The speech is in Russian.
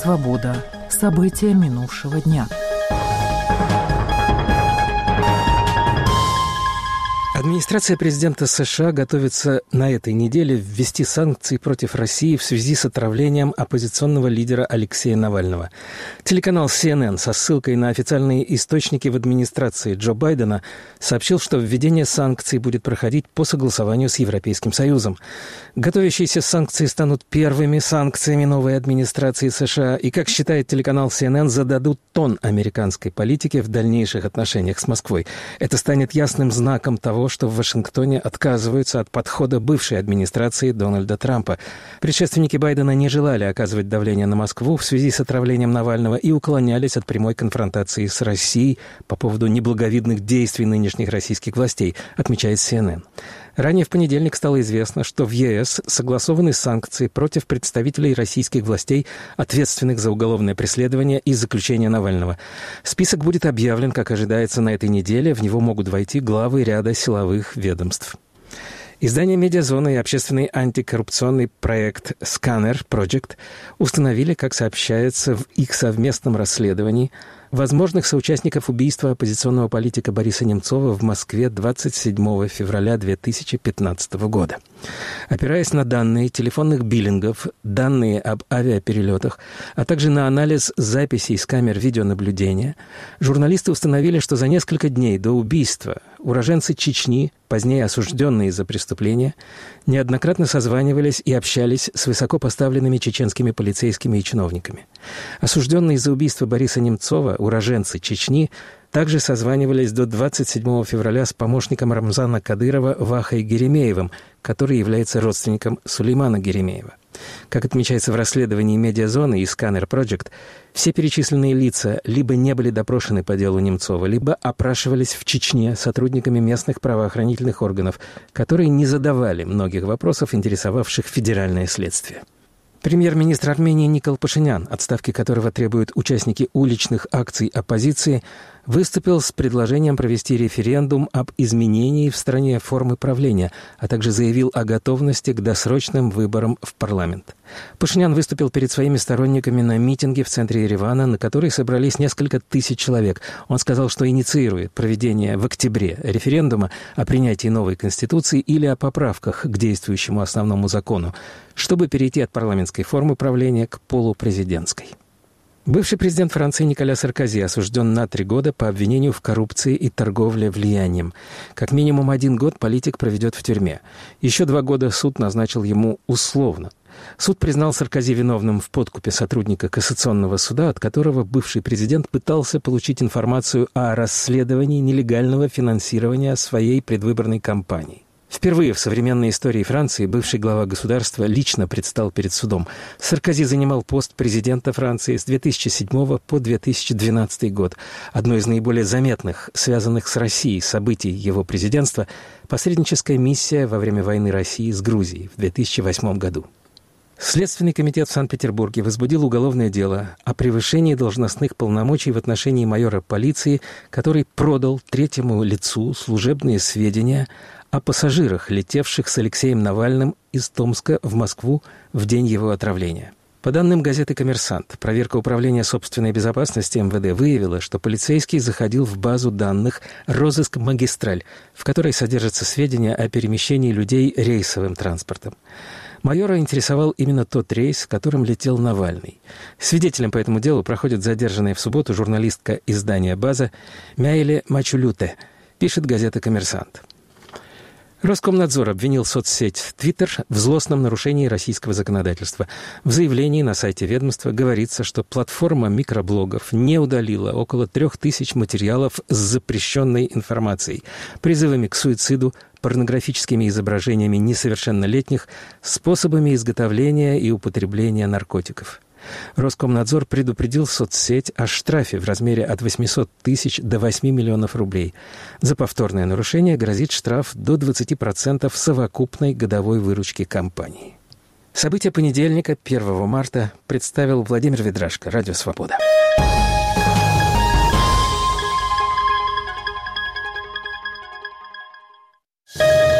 «Свобода». События минувшего дня. Администрация президента США готовится на этой неделе ввести санкции против России в связи с отравлением оппозиционного лидера Алексея Навального. Телеканал CNN со ссылкой на официальные источники в администрации Джо Байдена сообщил, что введение санкций будет проходить по согласованию с Европейским Союзом. Готовящиеся санкции станут первыми санкциями новой администрации США и, как считает телеканал CNN, зададут тон американской политике в дальнейших отношениях с Москвой. Это станет ясным знаком того, что в Вашингтоне отказываются от подхода бывшей администрации Дональда Трампа. Предшественники Байдена не желали оказывать давление на Москву в связи с отравлением Навального и уклонялись от прямой конфронтации с Россией по поводу неблаговидных действий нынешних российских властей, отмечает CNN. Ранее в понедельник стало известно, что в ЕС согласованы санкции против представителей российских властей, ответственных за уголовное преследование и заключение Навального. Список будет объявлен, как ожидается, на этой неделе. В него могут войти главы ряда силовых ведомств. Издание «Медиазона» и общественный антикоррупционный проект «Scanner Project» установили, как сообщается в их совместном расследовании, возможных соучастников убийства оппозиционного политика Бориса Немцова в Москве 27 февраля 2015 года. Опираясь на данные телефонных биллингов, данные об авиаперелетах, а также на анализ записей с камер видеонаблюдения, журналисты установили, что за несколько дней до убийства уроженцы Чечни, позднее осужденные за преступления, неоднократно созванивались и общались с высокопоставленными чеченскими полицейскими и чиновниками. Осужденные за убийство Бориса Немцова, уроженцы Чечни, также созванивались до 27 февраля с помощником Рамзана Кадырова Вахой Геремеевым, который является родственником Сулеймана Геремеева. Как отмечается в расследовании «Медиазоны» и «Scanner Project», все перечисленные лица либо не были допрошены по делу Немцова, либо опрашивались в Чечне сотрудниками местных правоохранительных органов, которые не задавали многих вопросов, интересовавших федеральное следствие. Премьер-министр Армении Никол Пашинян, отставки которого требуют участники уличных акций оппозиции, выступил с предложением провести референдум об изменении в стране формы правления, а также заявил о готовности к досрочным выборам в парламент. Пашинян выступил перед своими сторонниками на митинге в центре Еревана, на который собрались несколько тысяч человек. Он сказал, что инициирует проведение в октябре референдума о принятии новой конституции или о поправках к действующему основному закону, чтобы перейти от парламентской формы правления к полупрезидентской. Бывший президент Франции Николя Саркози осужден на 3 года по обвинению в коррупции и торговле влиянием. Как минимум 1 год политик проведет в тюрьме. Еще 2 года суд назначил ему условно. Суд признал Саркози виновным в подкупе сотрудника Кассационного суда, от которого бывший президент пытался получить информацию о расследовании нелегального финансирования своей предвыборной кампании. Впервые в современной истории Франции бывший глава государства лично предстал перед судом. Саркози занимал пост президента Франции с 2007 по 2012 год. Одно из наиболее заметных, связанных с Россией событий его президентства – посредническая миссия во время войны России с Грузией в 2008 году. Следственный комитет в Санкт-Петербурге возбудил уголовное дело о превышении должностных полномочий в отношении майора полиции, который продал третьему лицу служебные сведения о пассажирах, летевших с Алексеем Навальным из Томска в Москву в день его отравления. По данным газеты «Коммерсант», проверка Управления собственной безопасности МВД выявила, что полицейский заходил в базу данных «Розыск Магистраль», в которой содержатся сведения о перемещении людей рейсовым транспортом. Майора интересовал именно тот рейс, которым летел Навальный. Свидетелем по этому делу проходит задержанная в субботу журналистка издания «База» Мяйле Мачулюте, пишет газета «Коммерсант». Роскомнадзор обвинил соцсеть Twitter в злостном нарушении российского законодательства. В заявлении на сайте ведомства говорится, что платформа микроблогов не удалила около 3000 материалов с запрещенной информацией, призывами к суициду, порнографическими изображениями несовершеннолетних, способами изготовления и употребления наркотиков. Роскомнадзор предупредил соцсеть о штрафе в размере от 800 тысяч до 8 миллионов рублей. За повторное нарушение грозит штраф до 20% совокупной годовой выручки компании. События понедельника, 1 марта, представил Владимир Ведрашко, Радио «Свобода».